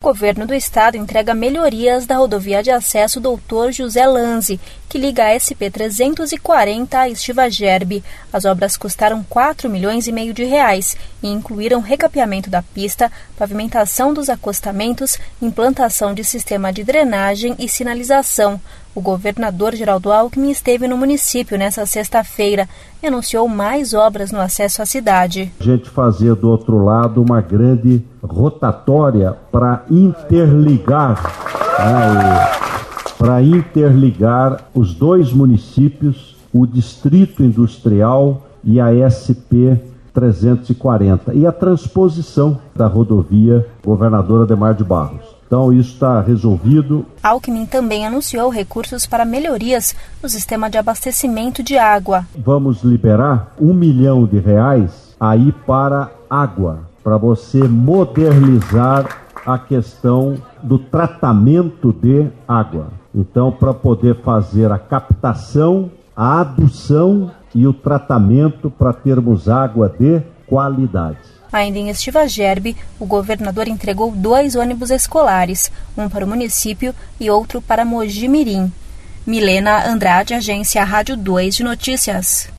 governo do estado entrega melhorias da rodovia de acesso Dr. José Lanzi, que liga a SP-340 a Estiva Gerbi. As obras custaram R$4,5 milhões e incluíram recapeamento da pista, pavimentação dos acostamentos, implantação de sistema de drenagem e sinalização. O governador Geraldo Alckmin esteve no município nesta sexta-feira e anunciou mais obras no acesso à cidade. A gente fazia do outro lado uma grande rotatória para interligar os dois municípios, o Distrito Industrial e a SP-340, e a transposição da rodovia Governador Adhemar de Barros. Então isso está resolvido. Alckmin também anunciou recursos para melhorias no sistema de abastecimento de água. Vamos liberar R$1 milhão aí para água, para você modernizar a questão do tratamento de água. Então, para poder fazer a captação, a adução e o tratamento para termos água de qualidade. Ainda em Estiva Gerbi, o governador entregou 2 ônibus escolares, um para o município e outro para Mogi Mirim. Milena Andrade, Agência Rádio 2 de Notícias.